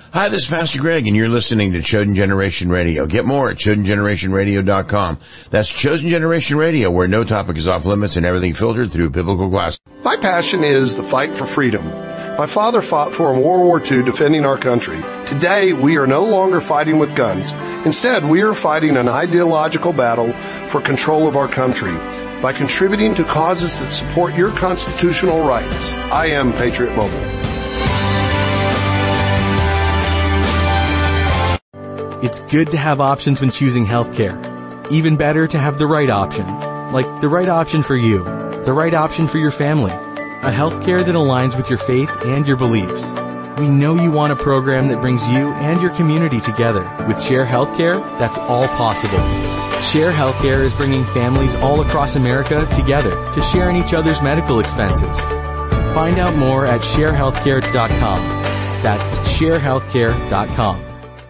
Hi, this is Pastor Greg, and you're listening to Chosen Generation Radio. Get more at ChosenGenerationRadio.com. That's Chosen Generation Radio, where no topic is off limits and everything filtered through biblical glass. My passion is the fight for freedom. My father fought for in World War II defending our country. Today, we are no longer fighting with guns. Instead, we are fighting an ideological battle for control of our country by contributing to causes that support your constitutional rights. I am Patriot Mobile. It's good to have options when choosing healthcare. Even better to have the right option. Like the right option for you. The right option for your family. A healthcare that aligns with your faith and your beliefs. We know you want a program that brings you and your community together. With Share Healthcare, that's all possible. Share Healthcare is bringing families all across America together to share in each other's medical expenses. Find out more at sharehealthcare.com. That's sharehealthcare.com.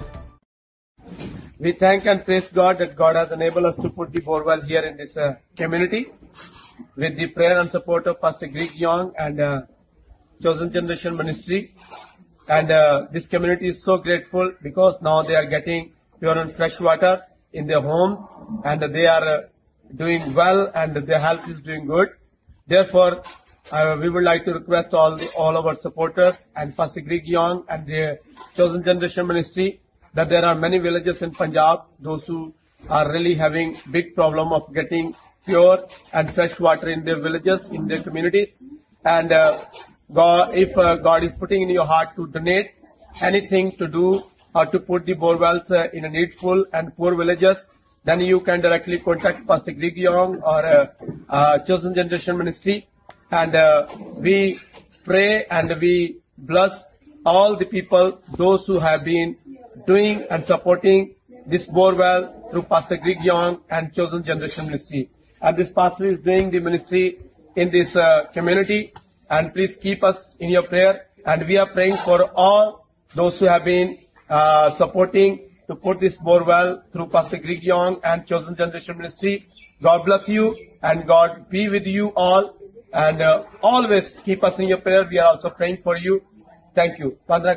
We thank and praise God that God has enabled us to put the borewell here in this community with the prayer and support of Pastor Greg Young and Chosen Generation Ministry. And this community is so grateful because now they are getting pure and fresh water in their home, and they are doing well, and their health is doing good. Therefore, we would like to request all of our supporters and Pastor Greg Young and the Chosen Generation Ministry that there are many villages in Punjab, those who are really having big problem of getting pure and fresh water in their villages, in their communities. And if God is putting in your heart to donate anything to do or to put the borewells in a needful and poor villages, then you can directly contact Pastor Greg Young or Chosen Generation Ministry. And we pray and we bless all the people, those who have been doing and supporting this borewell through Pastor Greg Young and Chosen Generation Ministry. And this pastor is doing the ministry in this community. And please keep us in your prayer. And we are praying for all those who have been supporting to put this borewell through Pastor Greg Young and Chosen Generation Ministry. God bless you and God be with you all. And always keep us in your prayer. We are also praying for you. Thank you.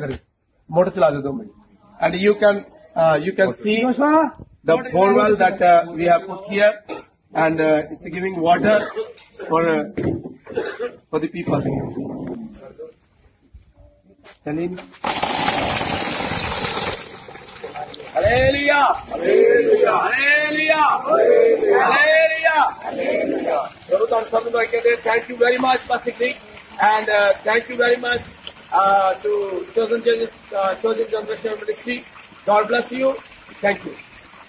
And you can see the borewell that we have put here, and it's giving water for the people. Hallelujah! Hallelujah! Hallelujah! Hallelujah! Hallelujah! Thank you very much, Pastor Greg, and thank you very much to Chosen Generation Ministry. God bless you. Thank you.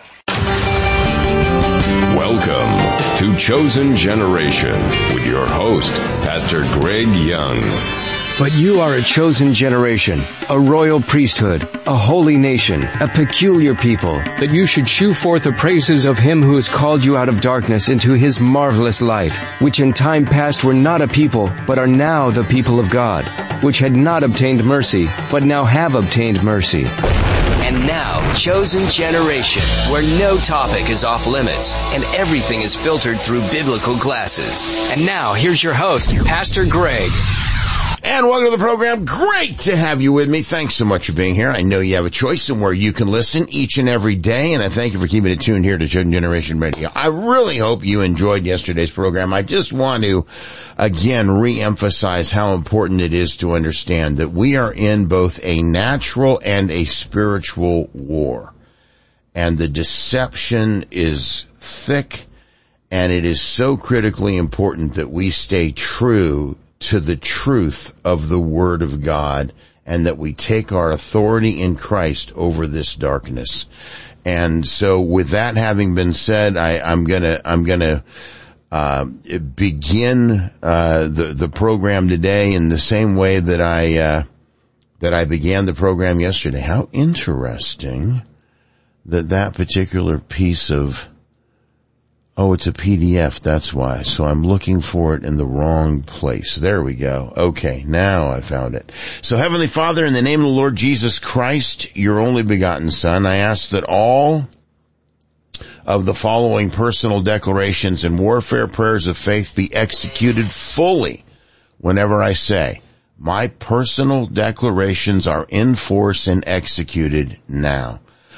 Welcome to Chosen Generation with your host, Pastor Greg Young. But you are a chosen generation, a royal priesthood, a holy nation, a peculiar people, that you should shew forth the praises of him who has called you out of darkness into his marvelous light, which in time past were not a people, but are now the people of God, which had not obtained mercy, but now have obtained mercy. And now, Chosen Generation, where no topic is off limits and everything is filtered through biblical glasses. And now, here's your host, Pastor Greg. And welcome to the program. Great to have you with me. Thanks so much for being here. I know you have a choice in where you can listen each and every day, and I thank you for keeping it tuned here to Chosen Generation Radio. I really hope you enjoyed yesterday's program. I just want to, again, re-emphasize how important it is to understand that we are in both a natural and a spiritual war. And the deception is thick, and it is so critically important that we stay true to the truth of the Word of God, and that we take our authority in Christ over this darkness. And so with that having been said, I'm gonna begin the program today in the same way that I began the program yesterday. How interesting that particular piece of, it's a PDF, that's why. So I'm looking for it in the wrong place. There we go. Okay, now I found it. So Heavenly Father, in the name of the Lord Jesus Christ, your only begotten Son, I ask that all of the following personal declarations and warfare prayers of faith be executed fully whenever I say, My personal declarations are in force and executed now.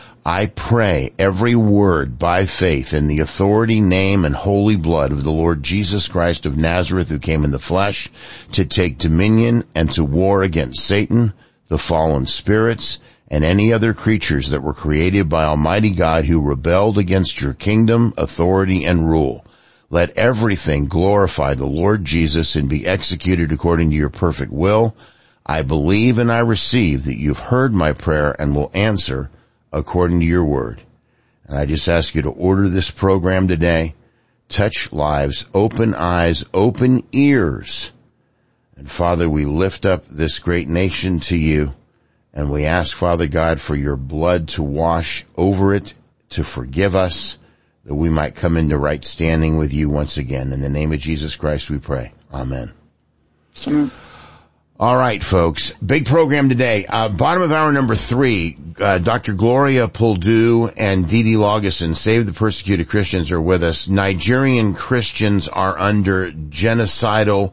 I pray every word by faith in the authority, name, and holy blood of the Lord Jesus Christ of Nazareth, who came in the flesh to take dominion and to war against Satan, the fallen spirits, and any other creatures that were created by Almighty God who rebelled against your kingdom, authority, and rule. Let everything glorify the Lord Jesus and be executed according to your perfect will. I believe and I receive that you've heard my prayer and will answer according to your word. And I just ask you to order this program today. Touch lives, open eyes, open ears. And Father, we lift up this great nation to you. And we ask, Father God, for your blood to wash over it, to forgive us, that we might come into right standing with you once again. In the name of Jesus Christ we pray. Amen. Amen. All right, folks. Big program today. Bottom of hour number 3, Dr. Gloria Puldu and Didi Lawgeson, Save the Persecuted Christians, are with us. Nigerian Christians are under genocidal,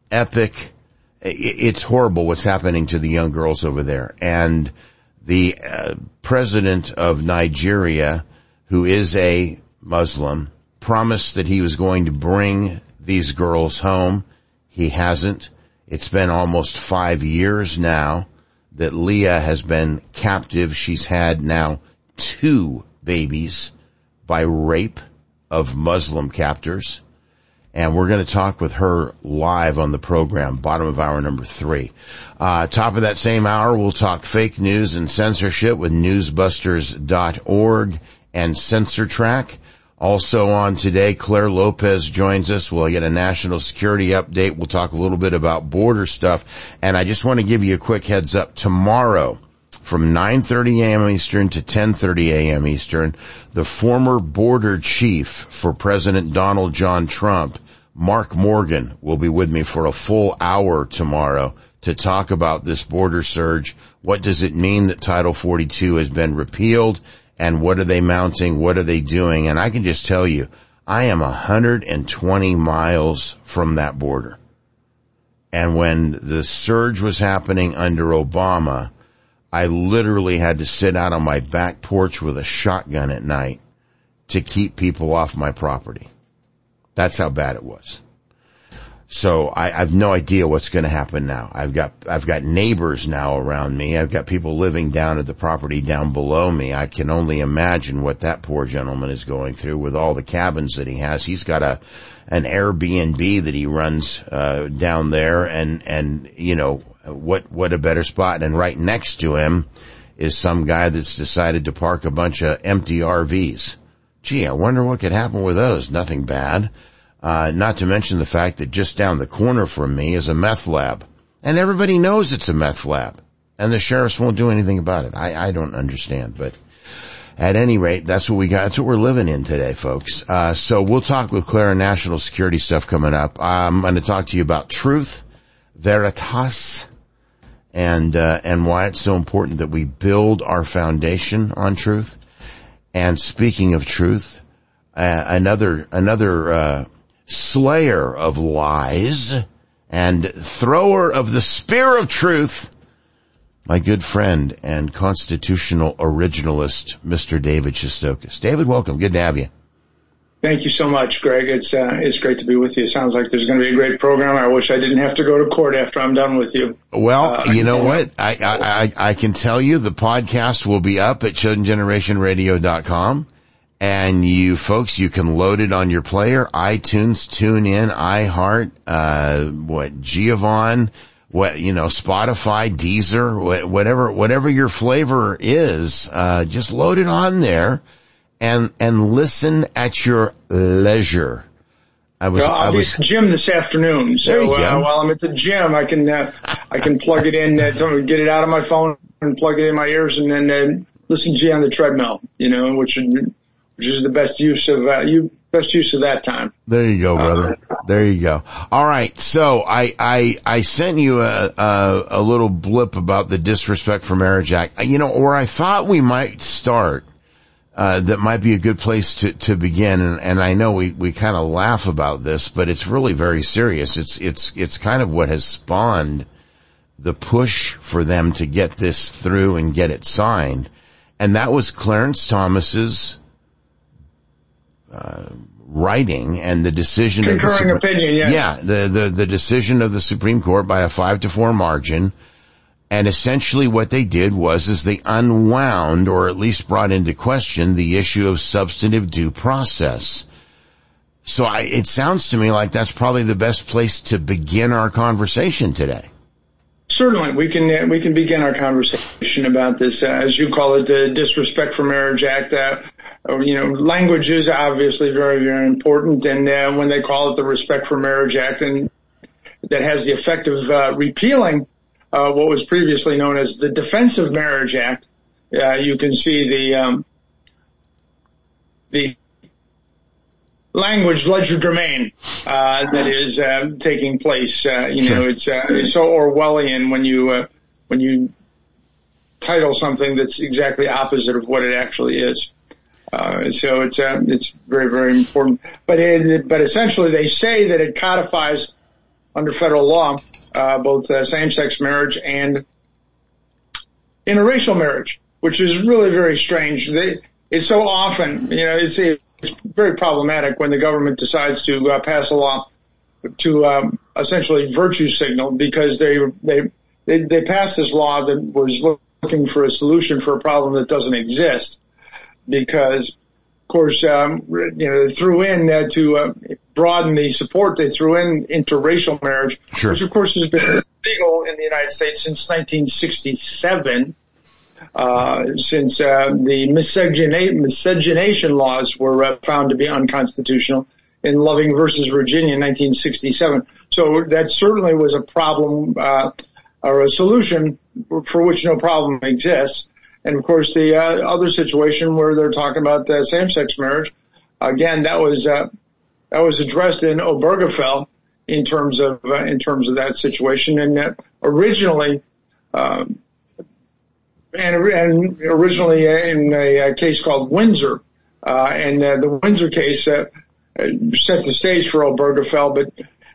epic. It's horrible what's happening to the young girls over there. And the president of Nigeria, who is a Muslim, promised that he was going to bring these girls home. He hasn't. It's been almost 5 years now that Leah has been captive. She's had now 2 babies by rape of Muslim captors. And we're going to talk with her live on the program, bottom of hour number 3. Top of that same hour, we'll talk fake news and censorship with newsbusters.org and CensorTrack. Also on today, Claire Lopez joins us. We'll get a national security update. We'll talk a little bit about border stuff. And I just want to give you a quick heads up. Tomorrow, from 9:30 a.m. Eastern to 10:30 a.m. Eastern, the former border chief for President Donald John Trump, Mark Morgan, will be with me for a full hour tomorrow to talk about this border surge. What does it mean that Title 42 has been repealed? And what are they mounting? What are they doing? And I can just tell you, I am 120 miles from that border. And when the surge was happening under Obama, I literally had to sit out on my back porch with a shotgun at night to keep people off my property. That's how bad it was. So I have no idea what's going to happen now. I've got neighbors now around me. I've got people living down at the property down below me. I can only imagine what that poor gentleman is going through with all the cabins that he has. He's got an Airbnb that he runs down there, and you know, what a better spot. And right next to him is some guy that's decided to park a bunch of empty RVs. Gee, I wonder what could happen with those. Nothing bad. Not to mention the fact that just down the corner from me is a meth lab. And everybody knows it's a meth lab. And the sheriffs won't do anything about it. I don't understand. But at any rate, that's what we got. That's what we're living in today, folks. So we'll talk with Claire, national security stuff coming up. I'm going to talk to you about truth, veritas, and why it's so important that we build our foundation on truth. And speaking of truth, another slayer of lies and thrower of the spear of truth, my good friend and constitutional originalist, Mr. David Shestokas. David, welcome. Good to have you. Thank you so much, Greg. It's great to be with you. It sounds like there's going to be a great program. I wish I didn't have to go to court after I'm done with you. Well, you know what? I can tell you the podcast will be up at ChosenGenerationRadio.com. And you folks, you can load it on your player, iTunes, TuneIn, iHeart, Giovanni, Spotify, Deezer, whatever your flavor is, just load it on there and listen at your leisure. I'll be at the gym this afternoon, so while I'm at the gym, I can plug it in, get it out of my phone and plug it in my ears, and then listen to you on the treadmill. Which is the best use of that time. There you go, brother. There you go. All right. So I sent you a little blip about the Disrespect for Marriage Act. Where I thought we might start, that might be a good place to begin. And I know we kind of laugh about this, but it's really very serious. It's kind of what has spawned the push for them to get this through and get it signed. And that was Clarence Thomas's writing and the decision concurring opinion, the decision of the Supreme Court by a 5-4 margin. And essentially what they did was they unwound, or at least brought into question, the issue of substantive due process. So it sounds to me like that's probably the best place to begin our conversation today. Certainly, we can begin our conversation about this, as you call it, the Disrespect for Marriage Act. Language is obviously very, very important, and when they call it the Respect for Marriage Act, and that has the effect of repealing what was previously known as the Defense of Marriage Act, you can see the language legerdemain that is taking place. Sure. It's so Orwellian when you title something that's exactly opposite of what it actually is. So it's very, very important. But essentially they say that it codifies under federal law both same-sex marriage and interracial marriage, which is really very strange. It's so often, it's very problematic when the government decides to pass a law to essentially virtue signal, because they passed this law that was looking for a solution for a problem that doesn't exist. Because, of course, they threw in to broaden the support. They threw in interracial marriage, sure, which of course has been legal in the United States since 1967. Since the miscegenation laws were found to be unconstitutional in Loving versus Virginia in 1967. So that certainly was a problem or a solution for which no problem exists. And of course, the other situation where they're talking about same-sex marriage, again, that was addressed in Obergefell in terms of that situation. And originally in a case called Windsor, and the Windsor case set the stage for Obergefell. But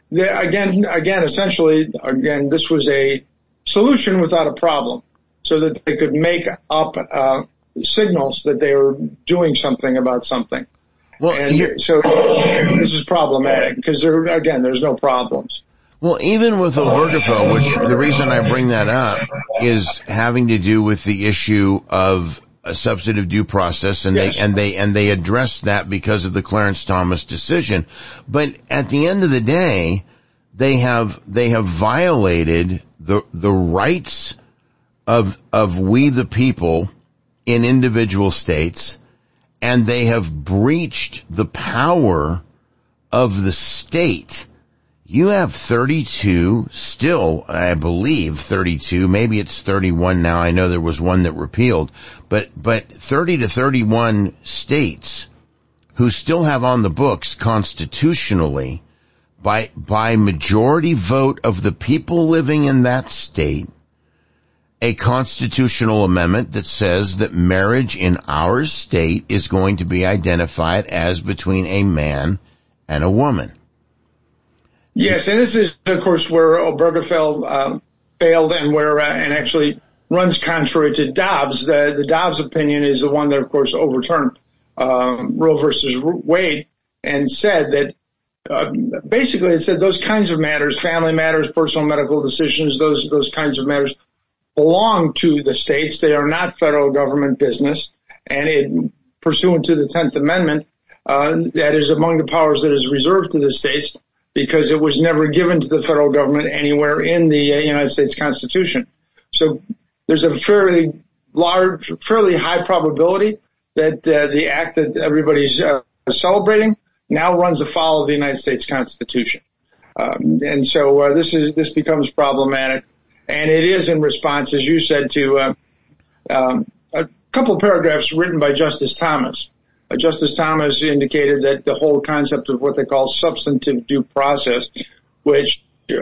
essentially, this was a solution without a problem, so that they could make up signals that they were doing something about something. Well, so this is problematic because there's no problems. Well, even with Obergefell, which the reason I bring that up is having to do with the issue of a substantive due process, and yes, they addressed that because of the Clarence Thomas decision. But at the end of the day, they have violated the rights of we the people in individual states, and they have breached the power of the state. You have 32, still, I believe 32, maybe it's 31 now. I know there was one that repealed, but 30 to 31 states who still have on the books constitutionally by majority vote of the people living in that state, a constitutional amendment that says that marriage in our state is going to be identified as between a man and a woman. Yes, and this is, of course, where Obergefell failed, and where and actually runs contrary to Dobbs. The Dobbs opinion is the one that, of course, overturned Roe versus Wade, and said that basically it said those kinds of matters, family matters, personal medical decisions, those kinds of matters belong to the states. They are not federal government business, and pursuant to the 10th Amendment, that is among the powers that is reserved to the states, because it was never given to the federal government anywhere in the United States Constitution. So there's a fairly high probability that the act that everybody's celebrating now runs afoul of the United States Constitution. And so this becomes problematic. And it is in response, as you said, to a couple of paragraphs written by Justice Thomas. Justice Thomas indicated that the whole concept of what they call substantive due process, which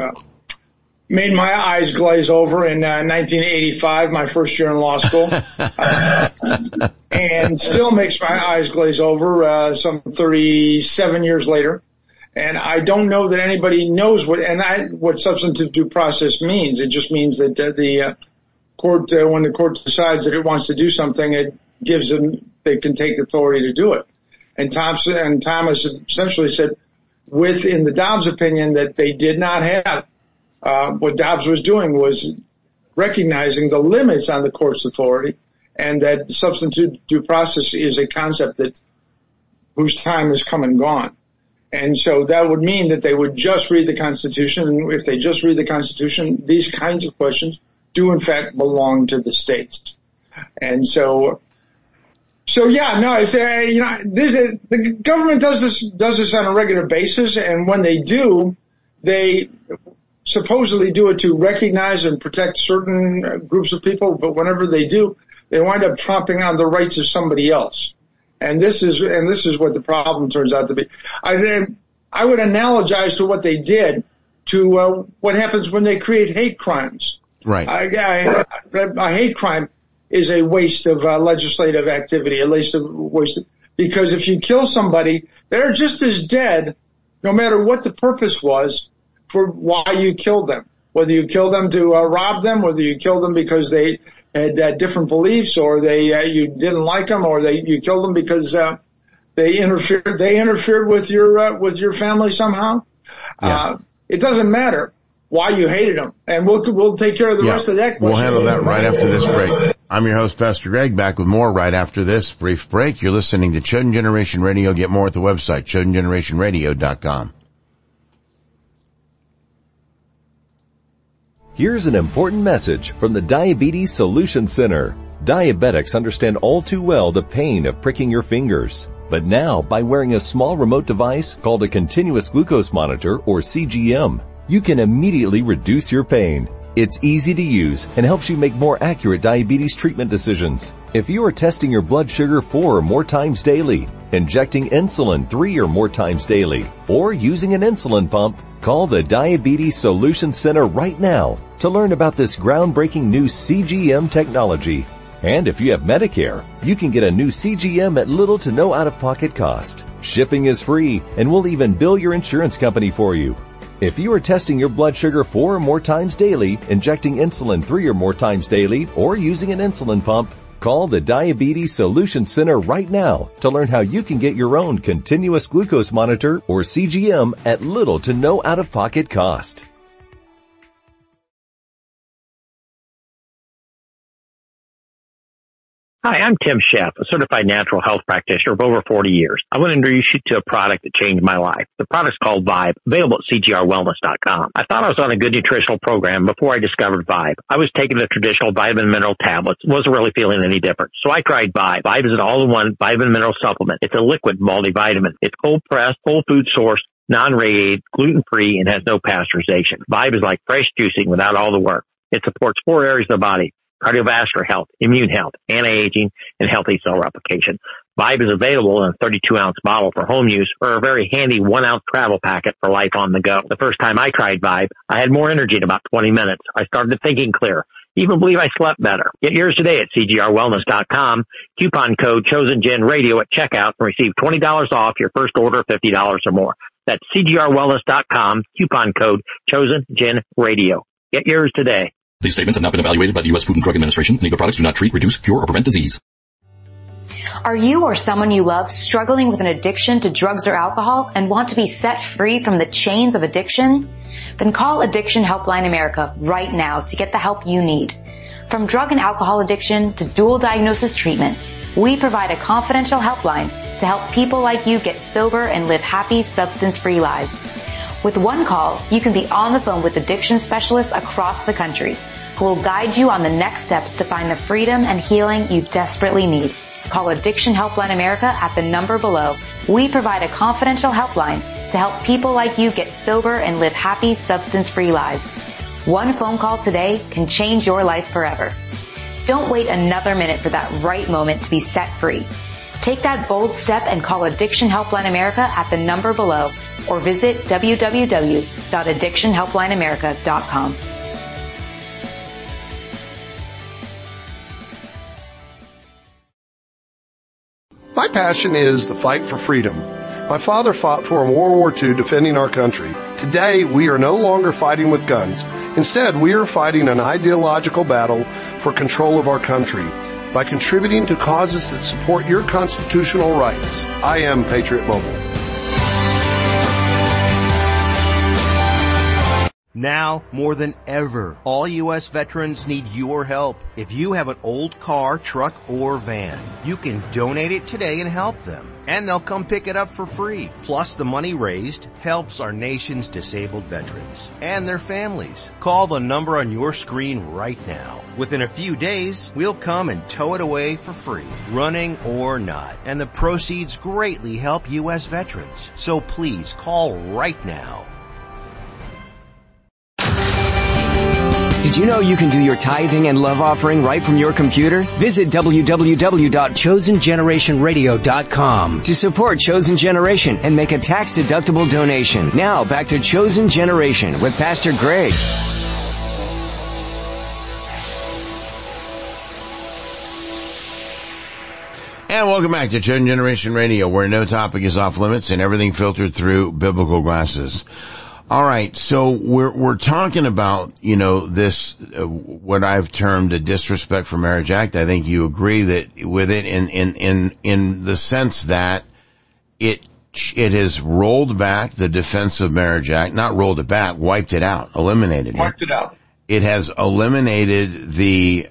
made my eyes glaze over in 1985, my first year in law school, and still makes my eyes glaze over some 37 years later. And I don't know that anybody knows what substantive due process means. It just means that the court, when the court decides that it wants to do something, it gives them, they can take authority to do it. And Thomas essentially said, in the Dobbs opinion, that they did not have, what Dobbs was doing was recognizing the limits on the court's authority, and that substantive due process is a concept whose time has come and gone. And so that would mean that they would just read the Constitution. And if they just read the Constitution, these kinds of questions do in fact belong to the states. And so yeah, no, I say, the government does this on a regular basis. And when they do, they supposedly do it to recognize and protect certain groups of people. But whenever they do, they wind up tromping on the rights of somebody else. And this is what the problem turns out to be. I would analogize to what they did to what happens when they create hate crimes. Right. A hate crime is a waste of legislative activity, because if you kill somebody, they're just as dead, no matter what the purpose was for why you killed them. Whether you killed them to rob them, whether you killed them because they had different beliefs, or you didn't like them, or you killed them because they interfered with your family somehow. Yeah. It doesn't matter why you hated them, and we'll take care of the rest of that question. We'll handle that right after this break. I'm your host, Pastor Greg, back with more right after this brief break. You're listening to Chosen Generation Radio. Get more at the website, chosengenerationradio.com. Here's an important message from the Diabetes Solution Center. Diabetics understand all too well the pain of pricking your fingers. But now, by wearing a small remote device called a continuous glucose monitor, or CGM, you can immediately reduce your pain. It's easy to use and helps you make more accurate diabetes treatment decisions. If you are testing your blood sugar 4 or more times daily, injecting insulin 3 or more times daily, or using an insulin pump, call the Diabetes Solution Center right now to learn about this groundbreaking new CGM technology. And if you have Medicare, you can get a new CGM at little to no out-of-pocket cost. Shipping is free, and we'll even bill your insurance company for you. If you are testing your blood sugar 4 or more times daily, injecting insulin 3 or more times daily, or using an insulin pump, call the Diabetes Solution Center right now to learn how you can get your own continuous glucose monitor, or CGM, at little to no out-of-pocket cost. Hi, I'm Tim Sheff, a certified natural health practitioner of over 40 years. I want to introduce you to a product that changed my life. The product's called Vibe, available at CGRWellness.com. I thought I was on a good nutritional program before I discovered Vibe. I was taking the traditional vitamin mineral tablets, wasn't really feeling any different. So I tried Vibe. Vibe is an all-in-one vitamin mineral supplement. It's a liquid multivitamin. It's cold-pressed, whole food sourced, non-radiated, gluten-free, and has no pasteurization. Vibe is like fresh juicing without all the work. It supports 4 areas of the body: cardiovascular health, immune health, anti-aging, and healthy cell replication. Vibe is available in a 32-ounce bottle for home use, or a very handy 1-ounce travel packet for life on the go. The first time I tried Vibe, I had more energy in about 20 minutes. I started thinking clear. Even believe I slept better. Get yours today at CGRWellness.com. Coupon code ChosenGenRadio at checkout and receive $20 off your first order of $50 or more. That's CGRWellness.com. Coupon code ChosenGenRadio. Get yours today. These statements have not been evaluated by the U.S. Food and Drug Administration, and either products do not treat, reduce, cure, or prevent disease. Are you or someone you love struggling with an addiction to drugs or alcohol and want to be set free from the chains of addiction? Then call Addiction Helpline America right now to get the help you need. From drug and alcohol addiction to dual diagnosis treatment, we provide a confidential helpline to help people like you get sober and live happy, substance-free lives. With one call, you can be on the phone with addiction specialists across the country who will guide you on the next steps to find the freedom and healing you desperately need. Call Addiction Helpline America at the number below. We provide a confidential helpline to help people like you get sober and live happy, substance-free lives. One phone call today can change your life forever. Don't wait another minute for that right moment to be set free. Take that bold step and call Addiction Helpline America at the number below, or visit www.addictionhelplineamerica.com. My passion is the fight for freedom. My father fought for in World War II defending our country. Today, we are no longer fighting with guns. Instead, we are fighting an ideological battle for control of our country by contributing to causes that support your constitutional rights. I am Patriot Mobile. Now, more than ever, all U.S. veterans need your help. If you have an old car, truck, or van, you can donate it today and help them. And they'll come pick it up for free. Plus, the money raised helps our nation's disabled veterans and their families. Call the number on your screen right now. Within a few days, we'll come and tow it away for free, running or not. And the proceeds greatly help U.S. veterans. So please call right now. Did you know you can do your tithing and love offering right from your computer? Visit www.chosengenerationradio.com to support Chosen Generation and make a tax-deductible donation. Now, back to Chosen Generation with Pastor Greg. And welcome back to Chosen Generation Radio, where no topic is off limits and everything filtered through biblical glasses. All right, so we're talking about, this, what I've termed a Disrespect for Marriage Act. I think you agree that with it in the sense that it has rolled back the Defense of Marriage Act, not rolled it back, wiped it out, eliminated it. Wiped it out. It has eliminated the,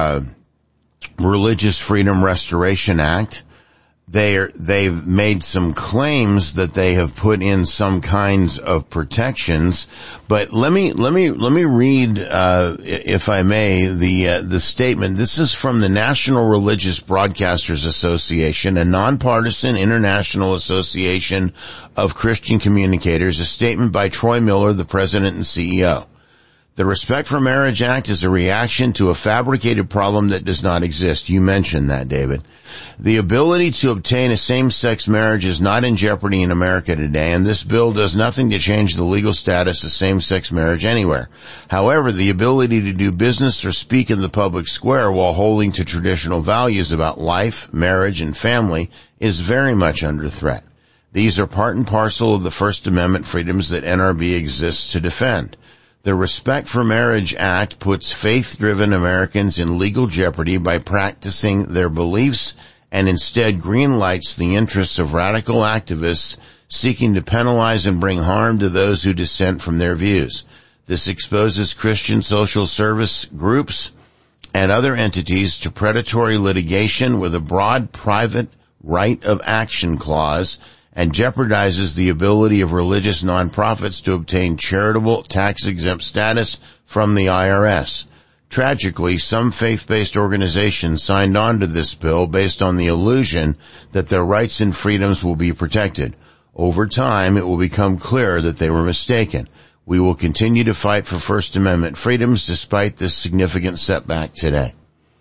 Religious Freedom Restoration Act. They've made some claims that they have put in some kinds of protections, but let me read, if I may, the statement. This is from the National Religious Broadcasters Association, a nonpartisan international association of Christian communicators, a statement by Troy Miller, the president and CEO. The Respect for Marriage Act is a reaction to a fabricated problem that does not exist. You mentioned that, David. The ability to obtain a same-sex marriage is not in jeopardy in America today, and this bill does nothing to change the legal status of same-sex marriage anywhere. However, the ability to do business or speak in the public square while holding to traditional values about life, marriage, and family is very much under threat. These are part and parcel of the First Amendment freedoms that NRB exists to defend. The Respect for Marriage Act puts faith-driven Americans in legal jeopardy by practicing their beliefs and instead greenlights the interests of radical activists seeking to penalize and bring harm to those who dissent from their views. This exposes Christian social service groups and other entities to predatory litigation with a broad private right of action clause and jeopardizes the ability of religious nonprofits to obtain charitable tax-exempt status from the IRS. Tragically, some faith-based organizations signed on to this bill based on the illusion that their rights and freedoms will be protected. Over time, it will become clear that they were mistaken. We will continue to fight for First Amendment freedoms despite this significant setback today.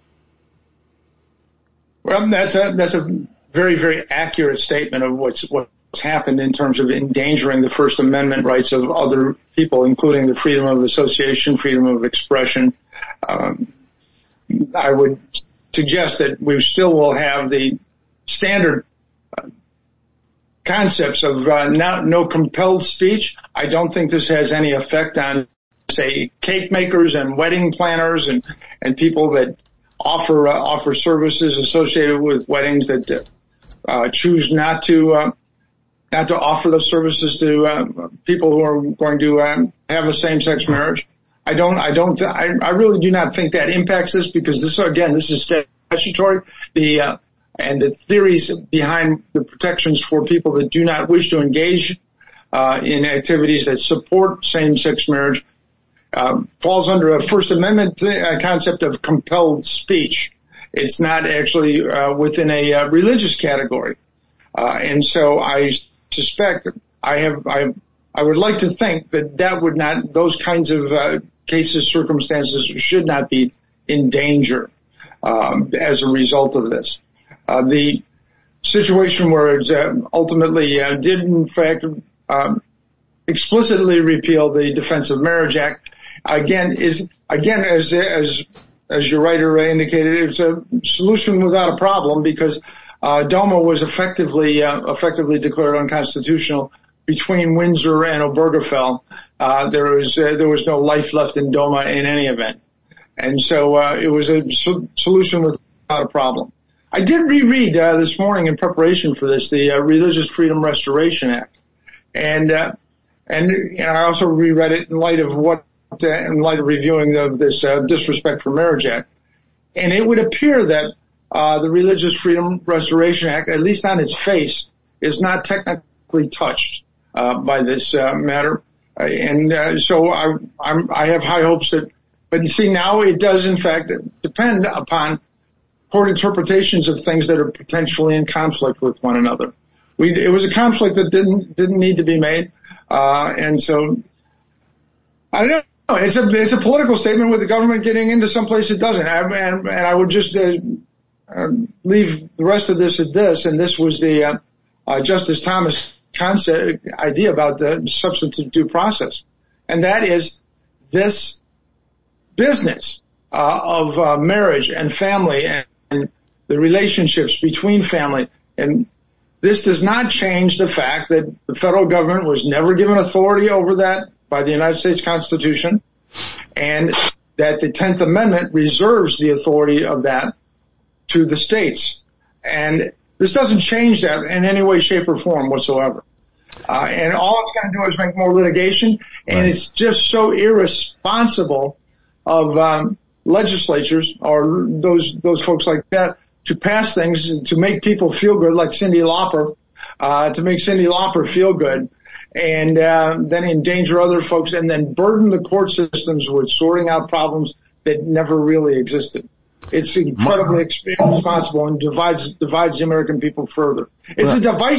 Well, that's a very, very accurate statement of what's happened in terms of endangering the First Amendment rights of other people, including the freedom of association, freedom of expression. I would suggest that we still will have the standard concepts of no compelled speech. I don't think this has any effect on, say, cake makers and wedding planners and people that offer services associated with weddings that choose not to offer those services to people who are going to have a same-sex marriage. I really do not think that impacts this, because this is statutory. And the theories behind the protections for people that do not wish to engage in activities that support same-sex marriage falls under a First Amendment concept of compelled speech. It's not actually within a religious category. And so I suspect I would like to think that would not, those kinds of cases, circumstances should not be in danger as a result of this. The situation where it's ultimately did in fact explicitly repeal the Defense of Marriage Act, as your writer indicated, it's a solution without a problem, because DOMA was effectively declared unconstitutional between Windsor and Obergefell. There was no life left in DOMA in any event. And so, it was a solution without a problem. I did reread, this morning in preparation for this, the, Religious Freedom Restoration Act. And I also reread it in light of reviewing of this, Disrespect for Marriage Act. And it would appear that, the Religious Freedom Restoration Act, at least on its face, is not technically touched, by this, matter. So I have high hopes but you see, now it does in fact depend upon court interpretations of things that are potentially in conflict with one another. It was a conflict that didn't need to be made, and so I don't know. It's a political statement with the government getting into someplace it doesn't. And I would just leave the rest of this at this. And this was the Justice Thomas concept idea about the substantive due process, and that is this business of marriage and family and the relationships between family. And this does not change the fact that the federal government was never given authority over that by the United States Constitution, and that the 10th Amendment reserves the authority of that to the states. And this doesn't change that in any way, shape, or form whatsoever. And all it's going to do is make more litigation, and it's just so irresponsible of legislatures or those folks like that to pass things to make people feel good, like Cyndi Lauper, to make Cyndi Lauper feel good, and then endanger other folks, and then burden the court systems with sorting out problems that never really existed. It's incredibly irresponsible and divides the American people further. It's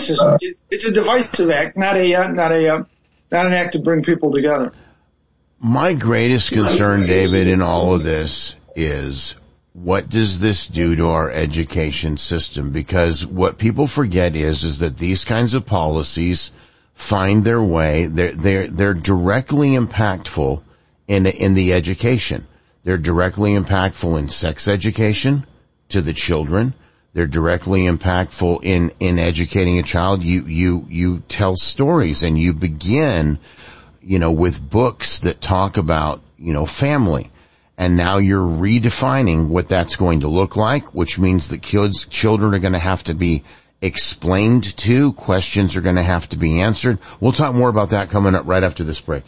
a divisive act, not an act to bring people together. My greatest concern, David, in all of this is, what does this do to our education system? Because what people forget is that these kinds of policies find their way. They're directly impactful in the education. They're directly impactful in sex education to the children. They're directly impactful in educating a child. You tell stories, and you begin, with books that talk about, family. And now you're redefining what that's going to look like, which means that children are going to have to be explained to. Questions are going to have to be answered. We'll talk more about that coming up right after this break.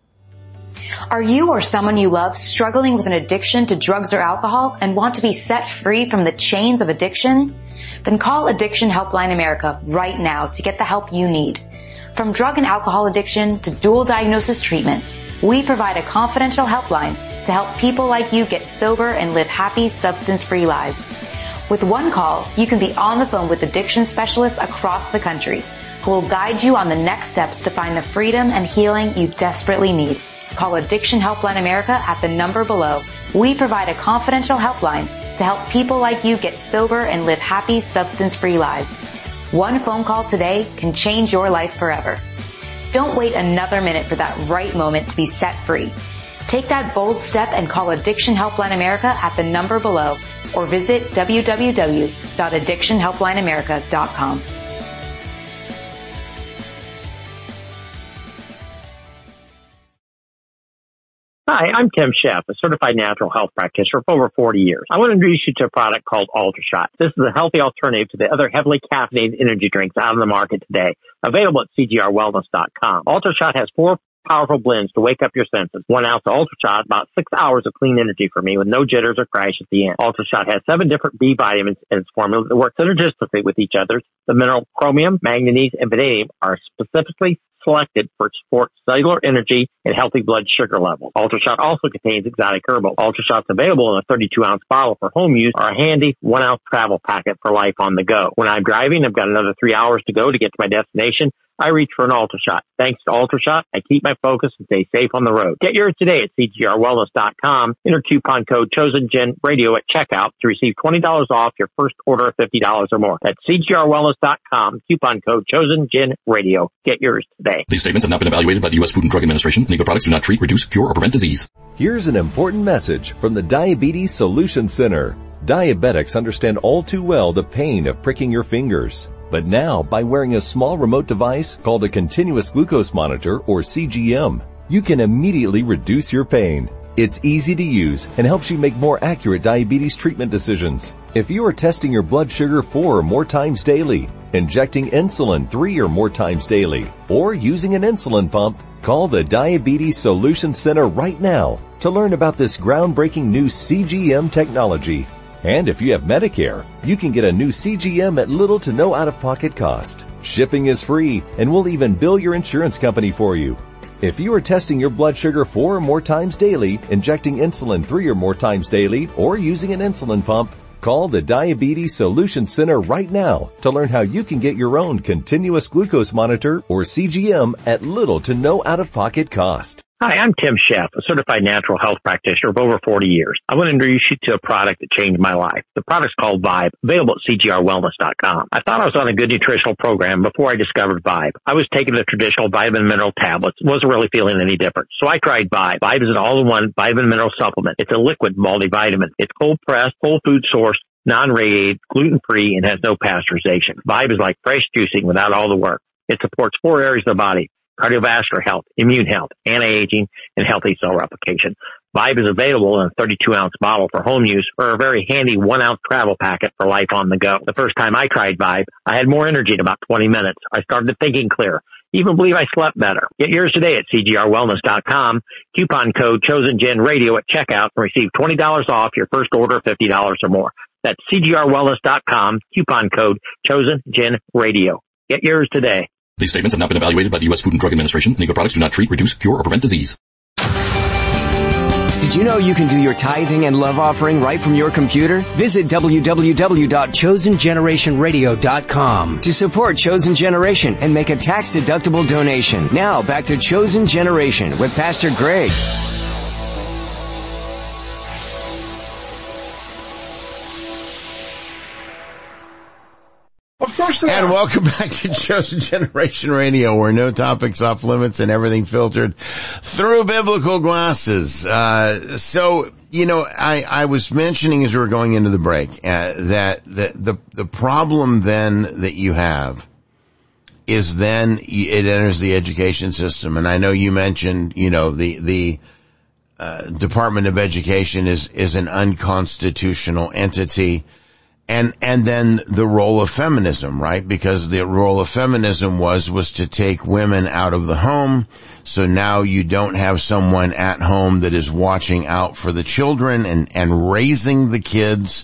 Are you or someone you love struggling with an addiction to drugs or alcohol and want to be set free from the chains of addiction? Then call Addiction Helpline America right now to get the help you need. From drug and alcohol addiction to dual diagnosis treatment, we provide a confidential helpline to help people like you get sober and live happy, substance-free lives. With one call, you can be on the phone with addiction specialists across the country who will guide you on the next steps to find the freedom and healing you desperately need. Call Addiction Helpline America at the number below. We provide a confidential helpline to help people like you get sober and live happy, substance-free lives. One phone call today can change your life forever. Don't wait another minute for that right moment to be set free. Take that bold step and call Addiction Helpline America at the number below, or visit www.addictionhelplineamerica.com. Hi, I'm Tim Sheff, a certified natural health practitioner for over 40 years. I want to introduce you to a product called UltraShot. This is a healthy alternative to the other heavily caffeinated energy drinks out on the market today, available at cgrwellness.com. UltraShot has 4 powerful blends to wake up your senses. 1 ounce of UltraShot, about 6 hours of clean energy for me with no jitters or crash at the end. UltraShot has 7 different B vitamins in its formula that work synergistically with each other. The mineral chromium, manganese, and vanadium are specifically selected for support cellular energy and healthy blood sugar levels. UltraShot also contains exotic herbal. UltraShot's available in a 32-ounce bottle for home use or a handy 1-ounce travel packet for life on the go. When I'm driving, I've got another 3 hours to go to get to my destination. I reach for an UltraShot. Thanks to UltraShot, I keep my focus and stay safe on the road. Get yours today at cgrwellness.com. Enter coupon code ChosenGenRadio at checkout to receive $20 off your first order of $50 or more. That's cgrwellness.com. Coupon code ChosenGenRadio. Get yours today. These statements have not been evaluated by the U.S. Food and Drug Administration. Legal products do not treat, reduce, cure, or prevent disease. Here's an important message from the Diabetes Solution Center. Diabetics understand all too well the pain of pricking your fingers. But now, by wearing a small remote device called a continuous glucose monitor, or CGM, you can immediately reduce your pain. It's easy to use and helps you make more accurate diabetes treatment decisions. If you are testing your blood sugar 4 or more times daily, injecting insulin 3 or more times daily, or using an insulin pump, call the Diabetes Solution Center right now to learn about this groundbreaking new CGM technology. And if you have Medicare, you can get a new CGM at little to no out-of-pocket cost. Shipping is free, and we'll even bill your insurance company for you. If you are testing your blood sugar 4 or more times daily, injecting insulin 3 or more times daily, or using an insulin pump, call the Diabetes Solution Center right now to learn how you can get your own continuous glucose monitor, or CGM, at little to no out-of-pocket cost. Hi, I'm Tim Sheff, a certified natural health practitioner of over 40 years. I want to introduce you to a product that changed my life. The product's called Vibe, available at CGRWellness.com. I thought I was on a good nutritional program before I discovered Vibe. I was taking the traditional vitamin mineral tablets, wasn't really feeling any different. So I tried Vibe. Vibe is an all-in-one vitamin mineral supplement. It's a liquid multivitamin. It's cold-pressed, whole food sourced, non-radiated, gluten-free, and has no pasteurization. Vibe is like fresh juicing without all the work. It supports 4 areas of the body: cardiovascular health, immune health, anti-aging, and healthy cell replication. Vibe is available in a 32-ounce bottle for home use, or a very handy 1-ounce travel packet for life on the go. The first time I tried Vibe, I had more energy in about 20 minutes. I started thinking clear. Even believe I slept better. Get yours today at CGRWellness.com. Coupon code ChosenGenRadio at checkout and receive $20 off your first order of $50 or more. That's CGRWellness.com. Coupon code ChosenGenRadio. Get yours today. These statements have not been evaluated by the U.S. Food and Drug Administration. Any of the products do not treat, reduce, cure, or prevent disease. Did you know you can do your tithing and love offering right from your computer? Visit www.chosengenerationradio.com to support Chosen Generation and make a tax-deductible donation. Now, back to Chosen Generation with Pastor Greg. Of course. And welcome back to Chosen Generation Radio, where no topic's off limits and everything filtered through biblical glasses. So, you know, I was mentioning as we were going into the break, that the problem then that you have is then it enters the education system. And I know you mentioned, you know, the Department of Education is an unconstitutional entity. And then the role of feminism, right? Because the role of feminism was to take women out of the home. So now you don't have someone at home that is watching out for the children and raising the kids.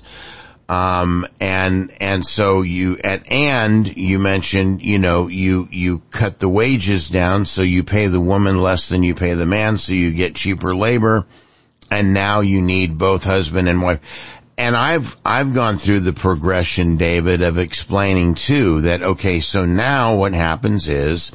And so you mentioned, you know, you cut the wages down, so you pay the woman less than you pay the man, so you get cheaper labor. And now you need both husband and wife. And I've gone through the progression, David, of explaining too that, okay, so now what happens is,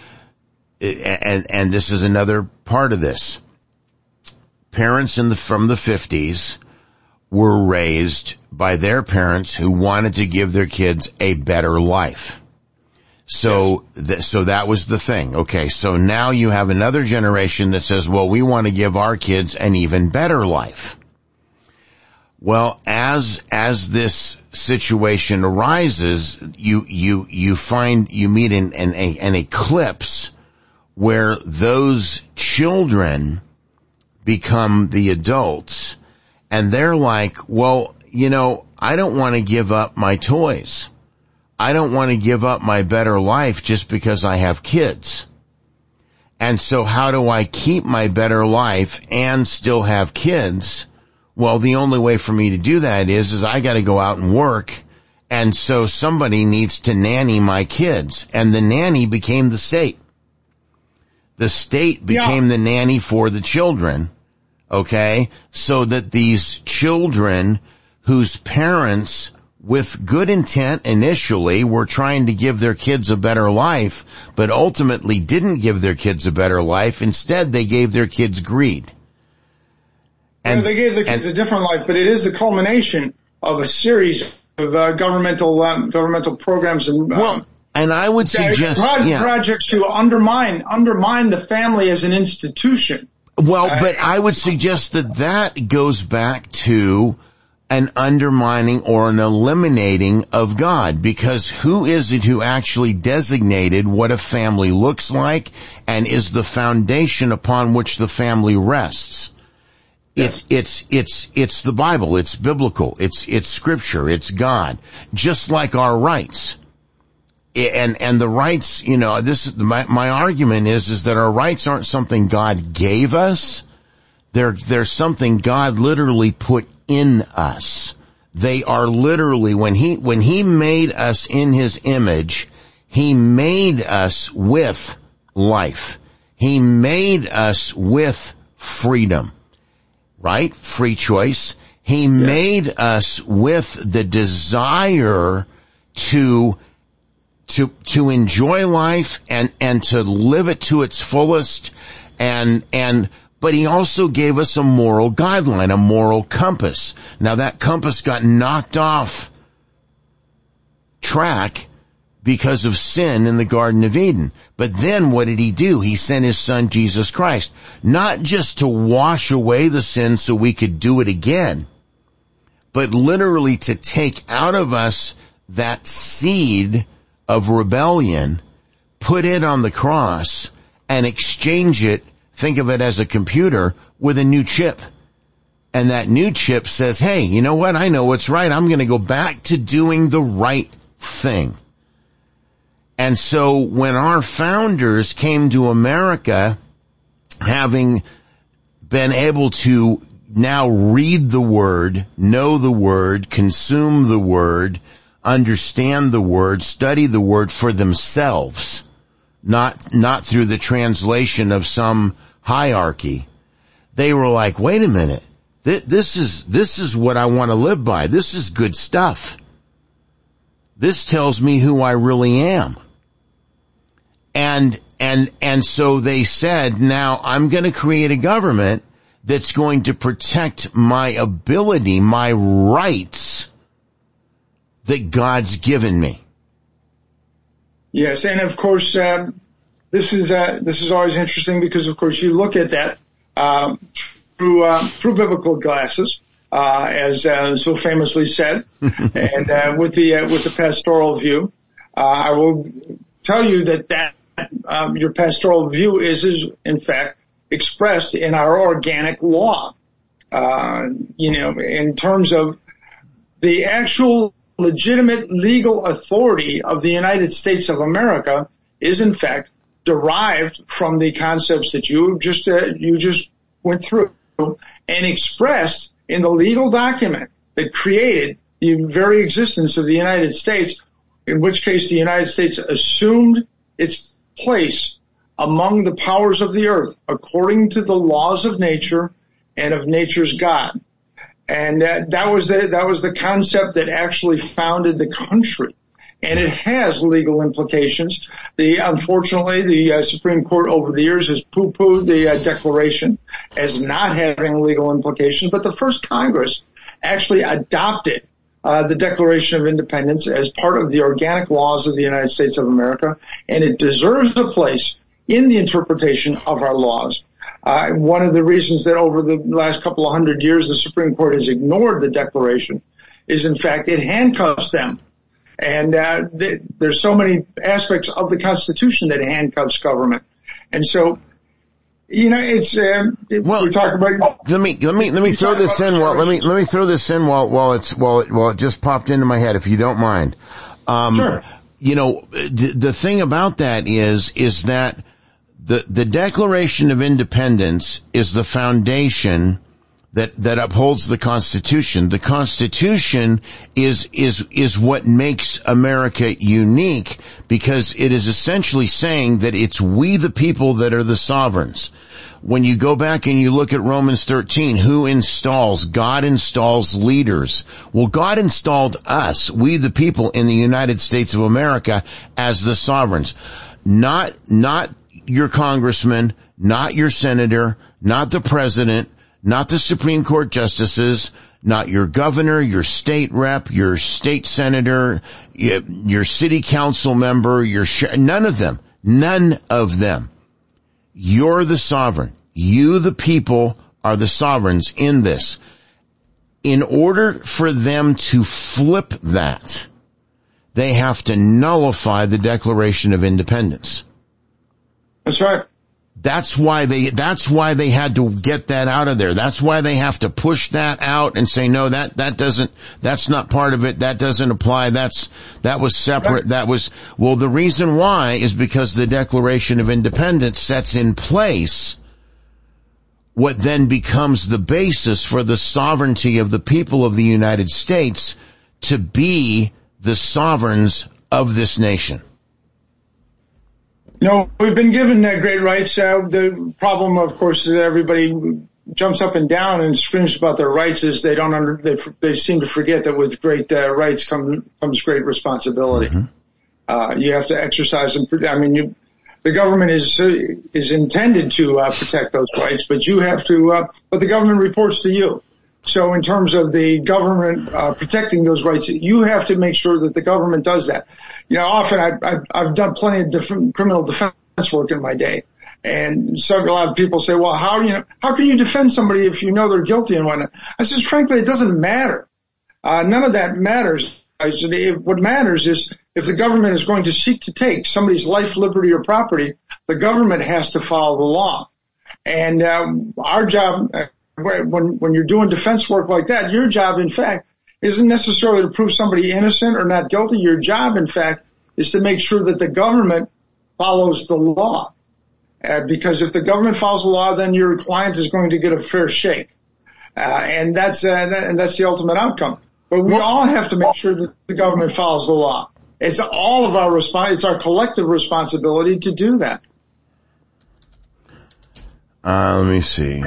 and this is another part of this, parents from the 50s were raised by their parents who wanted to give their kids a better life. So that was the thing. Okay, so now you have another generation that says, well, we want to give our kids an even better life. Well, as this situation arises, you meet an eclipse where those children become the adults, and they're like, well, you know, I don't want to give up my toys. I don't want to give up my better life just because I have kids. And so how do I keep my better life and still have kids? Well, the only way for me to do that is I got to go out and work. And so somebody needs to nanny my kids. And the nanny became the state. The state became the nanny for the children. Okay. So that these children whose parents with good intent initially were trying to give their kids a better life, but ultimately didn't give their kids a better life. Instead, they gave their kids greed. And they gave their kids a different life, but it is the culmination of a series of governmental programs and and I would suggest projects to undermine the family as an institution. Well, but I would suggest that goes back to an undermining or an eliminating of God, because who is it who actually designated what a family looks like and is the foundation upon which the family rests? Yes. It's the Bible. It's biblical. It's scripture. It's God. Just like our rights. And the rights, my argument is that our rights aren't something God gave us. They're something God literally put in us. They are literally, when he made us in his image, he made us with life. He made us with freedom, right? Free choice. He made us with the desire to enjoy life and to live it to its fullest, but he also gave us a moral guideline, a moral compass. Now that compass got knocked off track because of sin in the Garden of Eden. But then what did he do? He sent his son Jesus Christ, not just to wash away the sin so we could do it again, but literally to take out of us that seed of rebellion, put it on the cross, and exchange it, think of it as a computer, with a new chip. And that new chip says, hey, you know what? I know what's right. I'm going to go back to doing the right thing. And so when our founders came to America, having been able to now read the Word, know the Word, consume the Word, understand the Word, study the Word for themselves, not through the translation of some hierarchy, they were like, wait a minute, this is what I want to live by. This is good stuff. This tells me who I really am. And so they said, now I'm going to create a government that's going to protect my ability, my rights that God's given me. Yes, and of course, this is always interesting because, of course, you look at that through biblical glasses, as so famously said, and with the pastoral view. I will tell you that your pastoral view is in fact expressed in our organic law. In terms of the actual legitimate legal authority of the United States of America is in fact derived from the concepts that you just went through and expressed in the legal document that created the very existence of the United States, in which case the United States assumed its place among the powers of the earth according to the laws of nature and of nature's God. And that was the concept that actually founded the country. And it has legal implications. Unfortunately, the Supreme Court over the years has poo-pooed the Declaration as not having legal implications. But the first Congress actually adopted the Declaration of Independence as part of the organic laws of the United States of America, and it deserves a place in the interpretation of our laws. One of the reasons that over the last couple of hundred years the Supreme Court has ignored the Declaration is, in fact, it handcuffs them. And there's so many aspects of the Constitution that handcuffs government. And so, it's we talk about. Let me throw this in. Let me throw this in while it just popped into my head, if you don't mind. Sure. The thing about that is that the Declaration of Independence is the foundation that upholds the Constitution. The Constitution is what makes America unique, because it is essentially saying that it's we the people that are the sovereigns. When you go back and you look at Romans 13, who installs? God installs leaders. Well, God installed us, we the people in the United States of America, as the sovereigns. Not your congressman, not your senator, not the president, not the Supreme Court justices, not your governor, your state rep, your state senator, your city council member, none of them. You're the sovereign. You, the people, are the sovereigns in this. in order for them to flip that, they have to nullify the Declaration of Independence. That's right. That's why they had to get that out of there. That's why they have to push that out and say, no, that's not part of it. That doesn't apply. That was separate. The reason why is because the Declaration of Independence sets in place what then becomes the basis for the sovereignty of the people of the United States to be the sovereigns of this nation. We've been given great rights. The problem, of course, is that everybody jumps up and down and screams about their rights is they seem to forget that with great rights comes great responsibility. Mm-hmm. You have to exercise them. The government is intended to protect those rights, but you have to. But the government reports to you. So in terms of the government protecting those rights, you have to make sure that the government does that. Often I've done plenty of different criminal defense work in my day, and so a lot of people say, "Well, how can you defend somebody if you know they're guilty and whatnot?" I says, frankly, it doesn't matter. None of that matters. What matters is if the government is going to seek to take somebody's life, liberty, or property, the government has to follow the law. And our job, when you're doing defense work like that, your job, in fact, isn't necessarily to prove somebody innocent or not guilty. Your job, in fact, is to make sure that the government follows the law. Because if the government follows the law, then your client is going to get a fair shake. And that's the ultimate outcome. But we all have to make sure that the government follows the law. It's all of our it's our collective responsibility to do that. Let me see.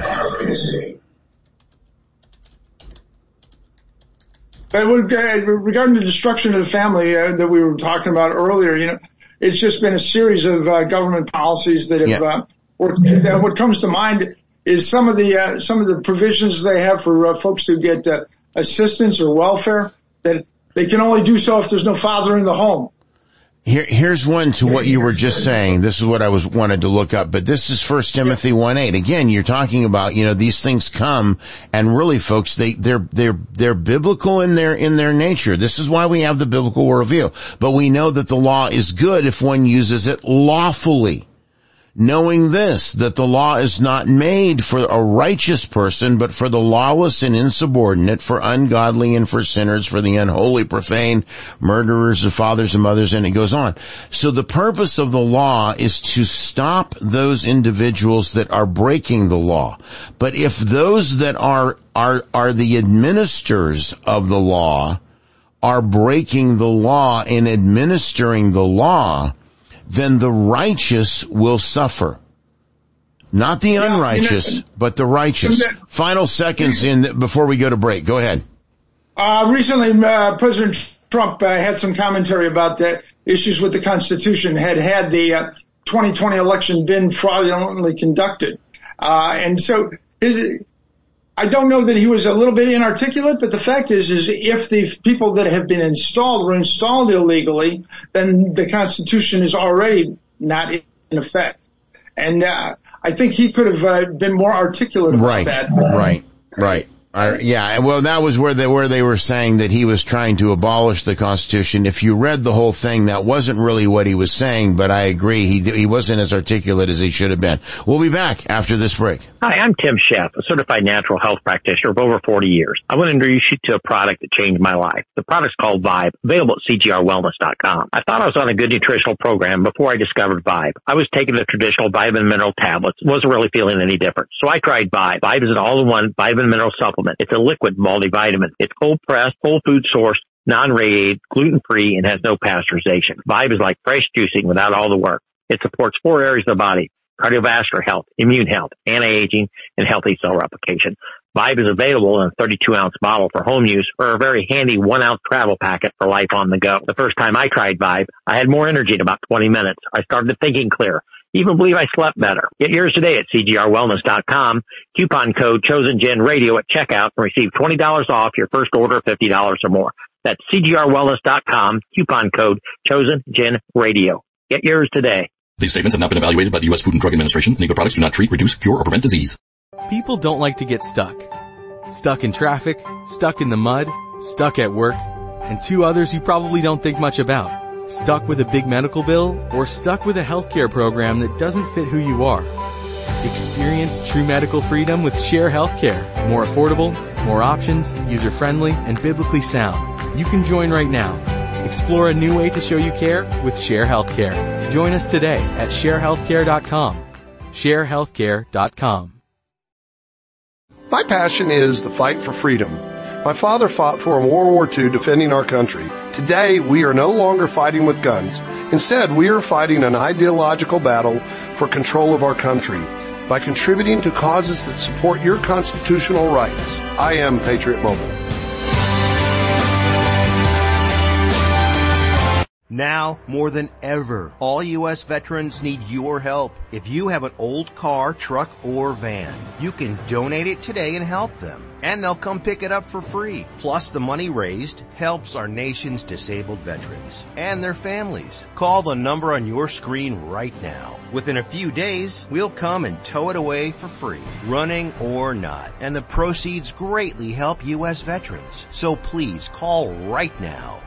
But regarding the destruction of the family that we were talking about earlier, it's just been a series of government policies that have worked. What comes to mind is some of the provisions they have for folks to get assistance or welfare, that they can only do so if there's no father in the home. Here's one to what you were just saying. This is what I wanted to look up, but this is 1 Timothy 1:8. Again, you're talking about, these things come, and really, folks, they're biblical in their nature. This is why we have the biblical worldview. But we know that the law is good if one uses it lawfully. Knowing this, that the law is not made for a righteous person, but for the lawless and insubordinate, for ungodly and for sinners, for the unholy, profane, murderers of fathers and mothers, and it goes on. So the purpose of the law is to stop those individuals that are breaking the law. But if those that are the administrators of the law are breaking the law and administering the law, then the righteous will suffer. Not the unrighteous, but the righteous. Final seconds before we go to break. Go ahead. Recently, President Trump had some commentary about the issues with the Constitution. Had the 2020 election been fraudulently conducted, and so I don't know that he was a little bit inarticulate, but the fact is if the people that have been installed were installed illegally, then the Constitution is already not in effect. And I think he could have been more articulate about that. Right. That was where they were saying that he was trying to abolish the Constitution. If you read the whole thing, that wasn't really what he was saying, but I agree, he wasn't as articulate as he should have been. We'll be back after this break. Hi, I'm Tim Sheff, a certified natural health practitioner of over 40 years. I want to introduce you to a product that changed my life. The product's called Vibe, available at CGRWellness.com. I thought I was on a good nutritional program before I discovered Vibe. I was taking the traditional vitamin mineral tablets, wasn't really feeling any different. So I tried Vibe. Vibe is an all-in-one vitamin mineral supplement. It's a liquid multivitamin. It's cold-pressed, whole food sourced, non-radiated, gluten-free, and has no pasteurization. Vibe is like fresh juicing without all the work. It supports 4 areas of the body: cardiovascular health, immune health, anti-aging, and healthy cell replication. Vibe is available in a 32-ounce bottle for home use or a very handy 1-ounce travel packet for life on the go. The first time I tried Vibe, I had more energy in about 20 minutes. I started thinking clear. Even believe I slept better. Get yours today at CGRWellness.com. Coupon code ChosenGenRadio at checkout and receive $20 off your first order of $50 or more. That's CGRWellness.com. Coupon code ChosenGenRadio. Get yours today. These statements have not been evaluated by the U.S. Food and Drug Administration, and other products do not treat, reduce, cure, or prevent disease. People don't like to get stuck. stuck in traffic, stuck in the mud, stuck at work, and 2 others you probably don't think much about. Stuck with a big medical bill, or stuck with a healthcare program that doesn't fit who you are. Experience true medical freedom with Share Healthcare. More affordable, more options, user-friendly, and biblically sound. You can join right now. Explore a new way to show you care with Share Healthcare. Join us today at sharehealthcare.com. sharehealthcare.com. My passion is the fight for freedom. My father fought for in World War II defending our country. Today, we are no longer fighting with guns. Instead, we are fighting an ideological battle for control of our country by contributing to causes that support your constitutional rights. I am Patriot Mobile. Now, more than ever, all U.S. veterans need your help. If you have an old car, truck, or van, you can donate it today and help them. And they'll come pick it up for free. Plus, the money raised helps our nation's disabled veterans and their families. Call the number on your screen right now. Within a few days, we'll come and tow it away for free, running or not. And the proceeds greatly help U.S. veterans. So please call right now.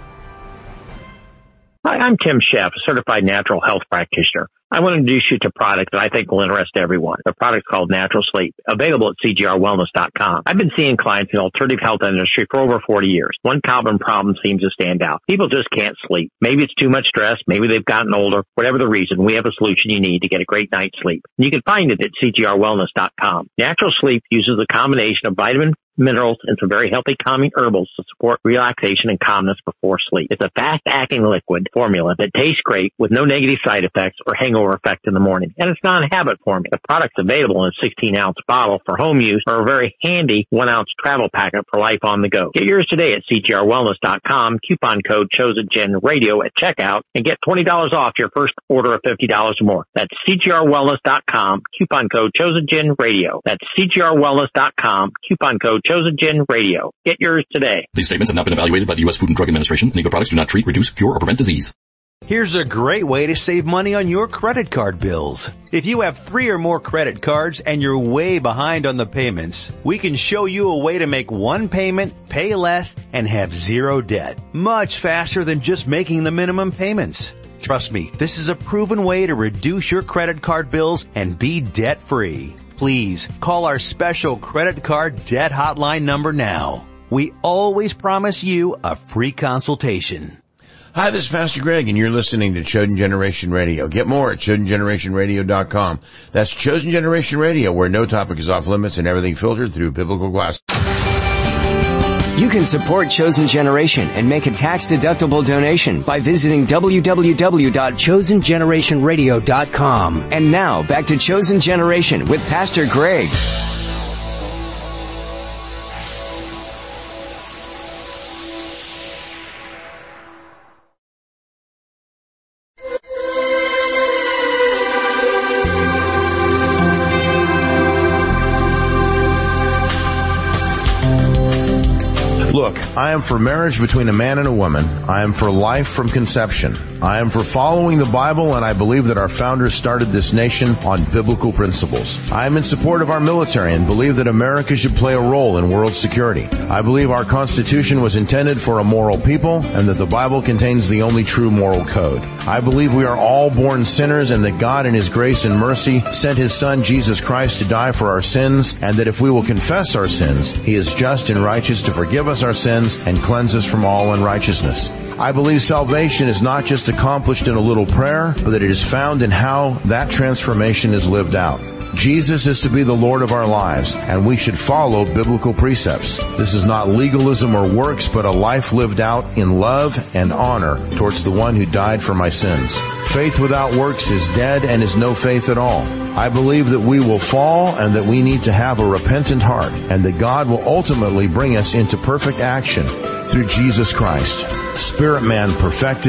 Hi, I'm Tim Sheff, a certified natural health practitioner. I want to introduce you to a product that I think will interest everyone. The product's called Natural Sleep, available at CGRWellness.com. I've been seeing clients in the alternative health industry for over 40 years. One common problem seems to stand out. People just can't sleep. Maybe it's too much stress. Maybe they've gotten older. Whatever the reason, we have a solution you need to get a great night's sleep. And you can find it at CGRWellness.com. Natural Sleep uses a combination of vitamins, minerals, and some very healthy calming herbals to support relaxation and calmness before sleep. It's a fast-acting liquid formula that tastes great with no negative side effects or hangover effect in the morning. And it's non-habit forming. The product's available in a 16-ounce bottle for home use or a very handy 1-ounce travel packet for life on the go. Get yours today at CGRWellness.com. Coupon code ChosenGenRadio at checkout and get $20 off your first order of $50 or more. That's CGRWellness.com. Coupon code ChosenGenRadio. That's CGRWellness.com. Coupon code ChosenGenRadio. Get yours today. These statements have not been evaluated by the U.S. Food and Drug Administration. Legal products do not treat, reduce, cure, or prevent disease. Here's a great way to save money on your credit card bills. If you have 3 or more credit cards and you're way behind on the payments, we can show you a way to make one payment, pay less, and have 0 debt. Much faster than just making the minimum payments. Trust me, this is a proven way to reduce your credit card bills and be debt-free. Please call our special credit card debt hotline number now. We always promise you a free consultation. Hi, this is Pastor Greg, and you're listening to Chosen Generation Radio. Get more at ChosenGenerationRadio.com. That's Chosen Generation Radio, where no topic is off limits and everything filtered through biblical glasses. You can support Chosen Generation and make a tax-deductible donation by visiting www.chosengenerationradio.com. And now, back to Chosen Generation with Pastor Greg. Look, I am for marriage between a man and a woman. I am for life from conception. I am for following the Bible, and I believe that our founders started this nation on biblical principles. I am in support of our military and believe that America should play a role in world security. I believe our Constitution was intended for a moral people and that the Bible contains the only true moral code. I believe we are all born sinners and that God in His grace and mercy sent His Son Jesus Christ to die for our sins, and that if we will confess our sins, He is just and righteous to forgive us our sins and cleanse us from all unrighteousness. I believe salvation is not just accomplished in a little prayer, but that it is found in how that transformation is lived out. Jesus is to be the Lord of our lives, and we should follow biblical precepts. This is not legalism or works, but a life lived out in love and honor towards the one who died for my sins. Faith without works is dead and is no faith at all. I believe that we will fall and that we need to have a repentant heart, and that God will ultimately bring us into perfect action through Jesus Christ. Spirit man perfected,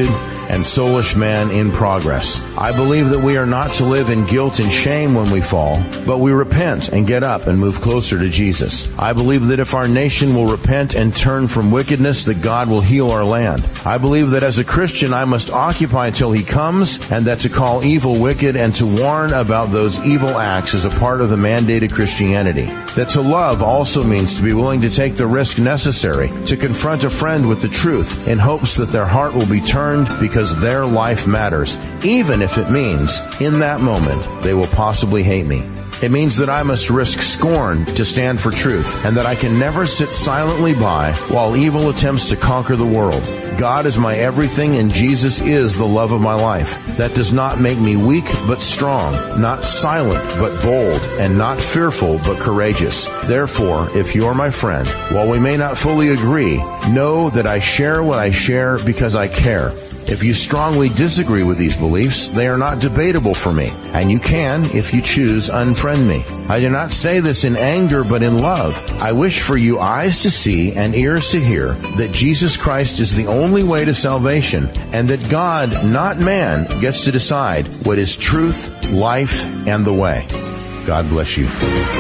and soulish man in progress. I believe that we are not to live in guilt and shame when we fall, but we repent and get up and move closer to Jesus. I believe that if our nation will repent and turn from wickedness, that God will heal our land. I believe that as a Christian, I must occupy till he comes, and that to call evil wicked and to warn about those evil acts is a part of the mandated Christianity. That to love also means to be willing to take the risk necessary to confront a friend with the truth in hopes that their heart will be turned because their life matters, even if it means in that moment they will possibly hate me. It means that I must risk scorn to stand for truth, and that I can never sit silently by while evil attempts to conquer the world. God is my everything, and Jesus is the love of my life. That does not make me weak but strong, not silent but bold, and not fearful but courageous. Therefore, if you're my friend, while we may not fully agree, know that I share what I share because I care. If you strongly disagree with these beliefs, they are not debatable for me, and you can, if you choose, unfriend me. I do not say this in anger, but in love. I wish for you eyes to see and ears to hear that Jesus Christ is the only way to salvation, and that God, not man, gets to decide what is truth, life, and the way. God bless you.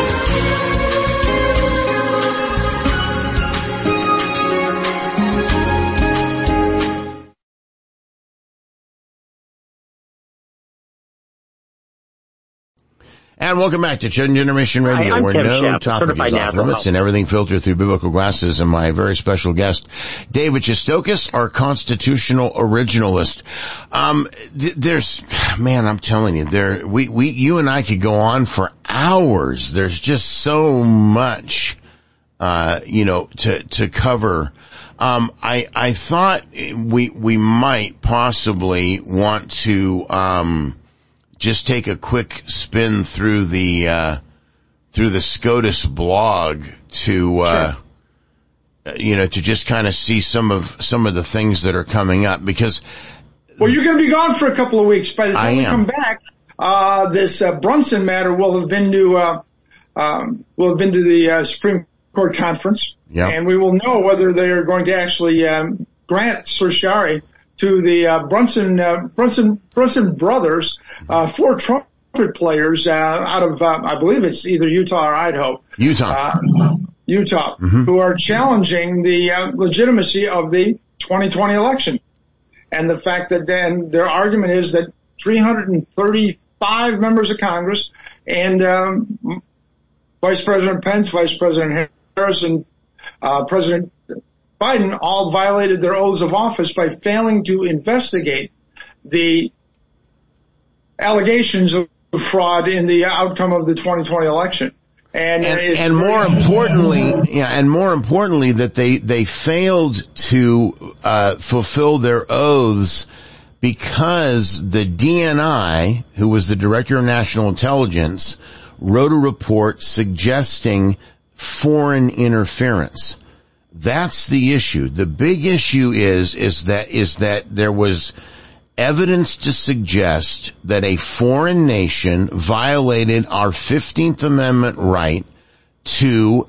And welcome back to Chosen Generation Radio, where no topic is off limits and everything filtered through biblical glasses. And my very special guest, David Chistokis, our constitutional originalist. I'm telling you, you and I could go on for hours. There's just so much, to cover. I thought we might possibly want to, just take a quick spin through the SCOTUS blog to just kind of see some of the things that are coming up, because you're going to be gone for a couple of weeks. By the time we come back, this Brunson matter will have been to the Supreme Court conference, and we will know whether they are going to actually grant certiorari to the Brunson brothers, 4 trumpet players out of I believe it's either Utah or Idaho. Utah, who are challenging the legitimacy of the 2020 election, and the fact that then their argument is that 335 members of Congress and Vice President Pence, Vice President Harris, and President Biden all violated their oaths of office by failing to investigate the allegations of fraud in the outcome of the 2020 election. And more importantly, that they failed to fulfill their oaths because the DNI, who was the Director of National Intelligence, wrote a report suggesting foreign interference. That's the issue. The big issue is that there was evidence to suggest that a foreign nation violated our 15th Amendment right to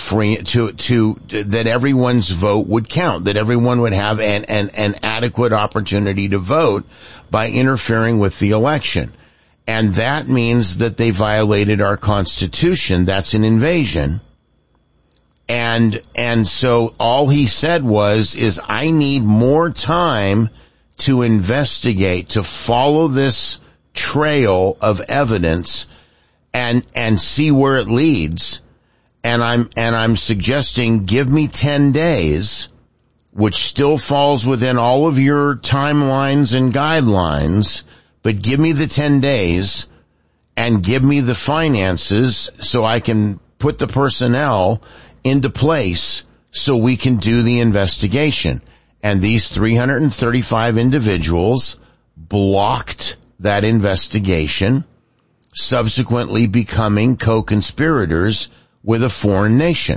that everyone's vote would count, that everyone would have an adequate opportunity to vote by interfering with the election. And that means that they violated our Constitution. That's an invasion. And so all he said is I need more time to investigate, to follow this trail of evidence and see where it leads. And I'm suggesting give me 10 days, which still falls within all of your timelines and guidelines, but give me the 10 days and give me the finances so I can put the personnel into place so we can do the investigation. And these 335 individuals blocked that investigation, subsequently becoming co-conspirators with a foreign nation.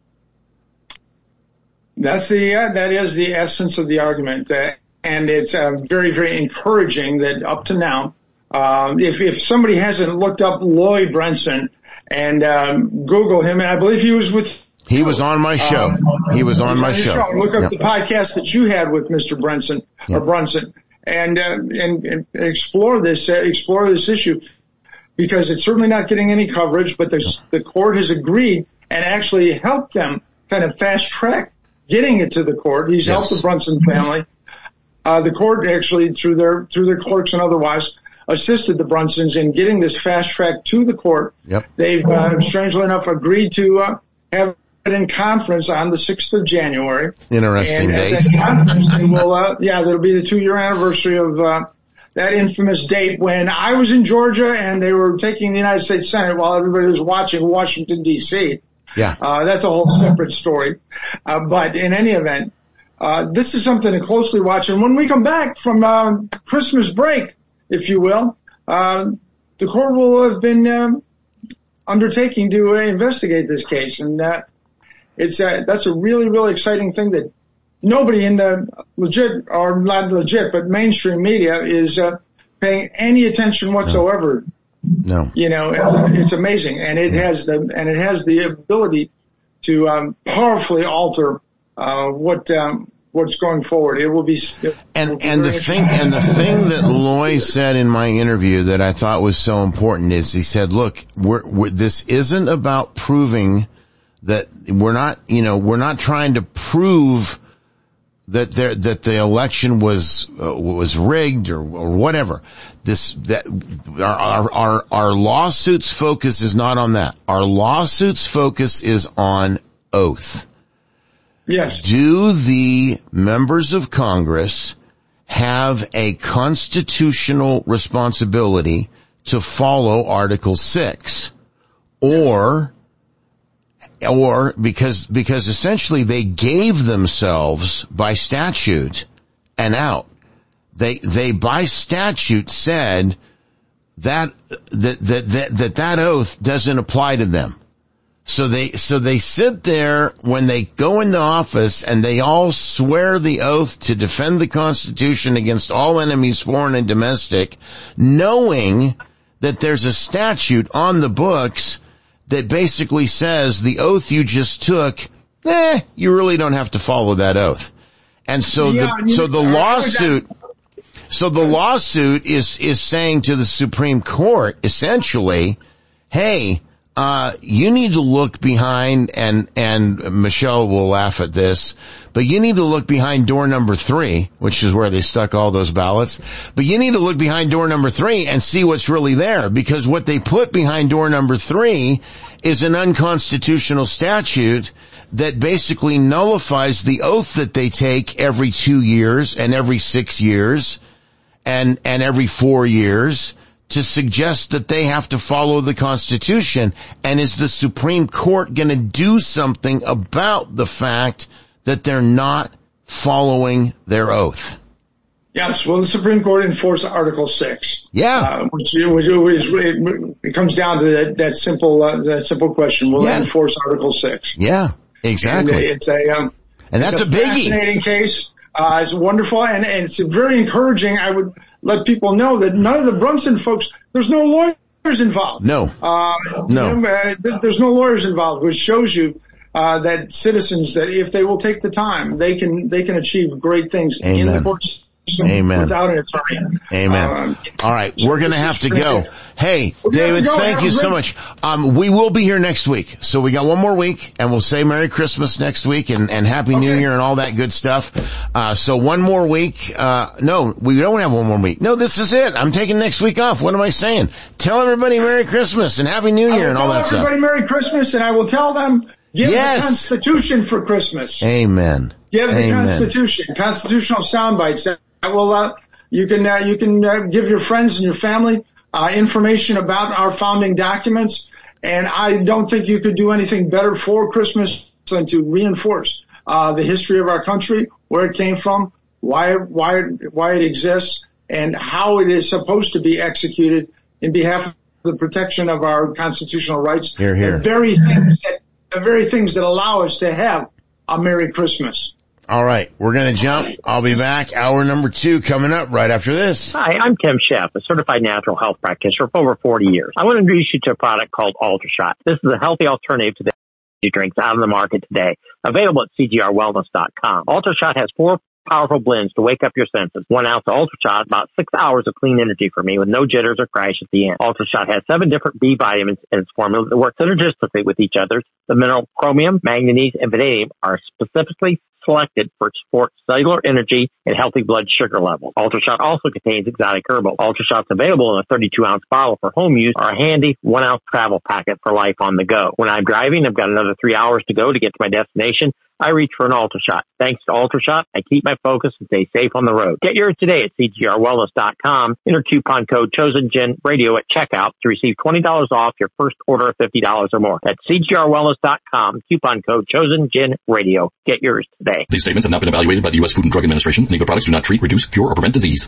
That is the essence of the argument. And it's very, very encouraging that up to now, if somebody hasn't looked up Lloyd Brinson and Google him, and I believe he was on my show. He was on my show. Look up the podcast that you had with Mr. Brunson, and explore this issue, because it's certainly not getting any coverage, but the court has agreed and actually helped them kind of fast track getting it to the court. He's helped the Brunson family. The court actually, through their clerks and otherwise, assisted the Brunsons in getting this fast track to the court. Yep. They've, strangely enough, agreed to have it in conference on the 6th of January. Interesting date. At that conference, they will, that'll be the 2-year anniversary of that infamous date when I was in Georgia and they were taking the United States Senate while everybody was watching Washington, D.C. Yeah. That's a whole separate story. But in any event, this is something to closely watch. And when we come back from Christmas break, if you will, the court will have been undertaking to investigate this case. And that's a really, really exciting thing that nobody in the legit, or not legit, but mainstream media is paying any attention whatsoever. No. You know, it's amazing. And it has the ability to powerfully alter what's going forward. It will be the thing that Loy said in my interview that I thought was so important is he said, look, this isn't about proving that we're not trying to prove that the election was rigged or whatever. Our lawsuit's focus is not on that. Our lawsuit's focus is on oath. Yes. Do the members of Congress have a constitutional responsibility to follow Article 6? Or because essentially they gave themselves by statute an out. They by statute said that oath doesn't apply to them. So they sit there when they go into office and they all swear the oath to defend the Constitution against all enemies, foreign and domestic, knowing that there's a statute on the books that basically says the oath you just took, you really don't have to follow that oath. And so the lawsuit is saying to the Supreme Court, essentially, hey, you need to look behind, and Michelle will laugh at this, but you need to look behind door number 3, which is where they stuck all those ballots. But you need to look behind door number 3 and see what's really there, because what they put behind door number 3 is an unconstitutional statute that basically nullifies the oath that they take every 2 years and every 6 years and every 4 years, to suggest that they have to follow the Constitution. And is the Supreme Court going to do something about the fact that they're not following their oath? Yes. Well, the Supreme Court enforced Article 6. Yeah. It comes down to that simple question. Will they enforce Article 6? Yeah, exactly. And that's a biggie. Fascinating case. It's wonderful, and it's very encouraging. I would let people know that none of the Brunson folks, there's no lawyers involved. No. There's no lawyers involved, which shows you that citizens, that if they will take the time, they can achieve great things in the courts. Amen. Without an attorney. Amen. All right, we're going to have to go. Hey, David, thank you so much. We will be here next week. So we got one more week, and we'll say Merry Christmas next week and Happy New Year and all that good stuff. So one more week. No, we don't have one more week. No, this is it. I'm taking next week off. What am I saying? Tell everybody Merry Christmas and Happy New Year and all that stuff. Tell everybody Merry Christmas, and I will tell them, give the Constitution for Christmas. Amen. Give the Constitution. Constitutional sound bites. Well, you can give your friends and your family information about our founding documents, and I don't think you could do anything better for Christmas than to reinforce the history of our country, where it came from, why it exists, and how it is supposed to be executed in behalf of the protection of our constitutional rights. Hear, hear. The very things that allow us to have a Merry Christmas. All right, we're going to jump. I'll be back. Hour number 2 coming up right after this. Hi, I'm Tim Sheff, a certified natural health practitioner for over 40 years. I want to introduce you to a product called UltraShot. This is a healthy alternative to the energy drinks out on the market today, available at cgrwellness.com. UltraShot has 4 powerful blends to wake up your senses. 1 ounce of UltraShot, about 6 hours of clean energy for me with no jitters or crash at the end. UltraShot has 7 different B vitamins in its formula that work synergistically with each other. The mineral chromium, manganese, and vanadium are specifically selected for support cellular energy and healthy blood sugar levels. UltraShot also contains exotic herbal. UltraShot's available in a 32-ounce bottle for home use or a handy 1-ounce travel packet for life on the go. When I'm driving, I've got another 3 hours to go to get to my destination. I reach for an UltraShot. Thanks to UltraShot, I keep my focus and stay safe on the road. Get yours today at CGRWellness.com. Enter coupon code ChosenGenRadio at checkout to receive $20 off your first order of $50 or more. That's CGRWellness.com. Coupon code ChosenGenRadio. Get yours today. These statements have not been evaluated by the U.S. Food and Drug Administration. Any of the products do not treat, reduce, cure, or prevent disease.